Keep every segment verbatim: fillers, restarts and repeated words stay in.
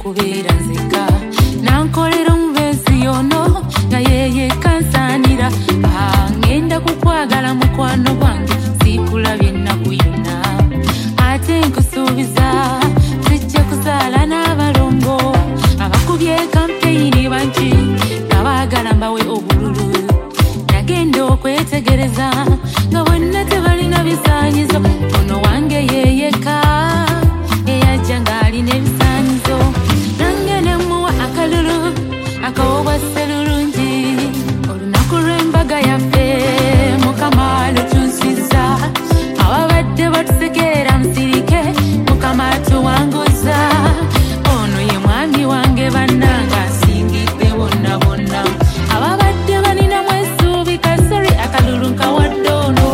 kubeera nzeka nankolera omubezi yono nga yeye kansanira ngenda kukwagala mukwano gwange sikulabye ennaku yonna ate nkusuubiza tujja kuzaala n'abalongo abakubye kampeyini bangi nga baagala mbawe obululu nagenda okwetegereza nga bonna tebalina bisaanyizo ono wange yeyeka eyajja ng'alina ebisaanyizo nange nemuwa akalulu akawobwase lulungi olunaku lw'embaga yaffe mukama lutuusiza ababadde batusekerera musirike mukama tuwanguza ono ye mwami wange bannanga asingidde bonna bonna ababadde balina mwesuubi kasori akalulu nkawadde ono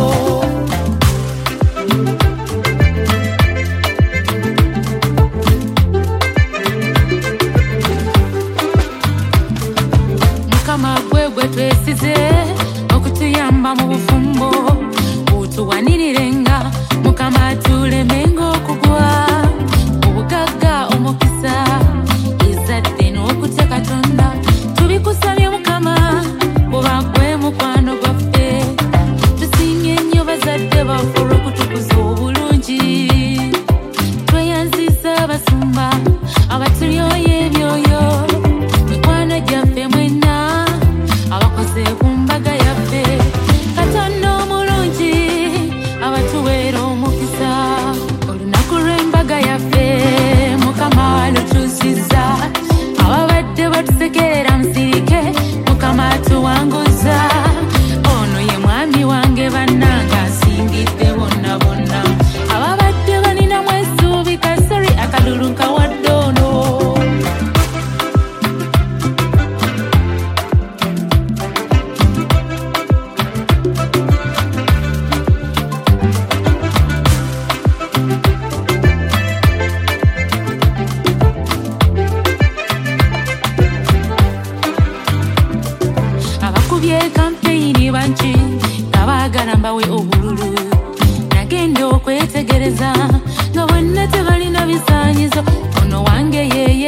mukama gwe gwe twesize okutuyamba mu bufumbo utuwanirirenga mukama tulemenga okugwa obugagga omukisa ezadde n'okutya katonda tubikusabye mukama bw'oba gwe mukwano gwaffe tusinga ennyo bazadde baffe olw'okutukuza obulungi tweyanziza abasumba abatulyoyo ebyoyo mikwano gyaffe mwenna abakoze ku mbaga yaffe katonda omulungi abatuweera omukisa olunaku lw'embaga yaffe mukama lutuusiza ababadde batusekerera musirike mukama tuwanguza ono ye mwami wange bannanga asingidde bonna bonna ababadde balina mwesuubi kasori akalulu nkawadde ono abakubye kampeyini bangi nga baagala mbawe obululu nagenda okwetegereza nga bonna tebalina bisaanyizo ono wange yeye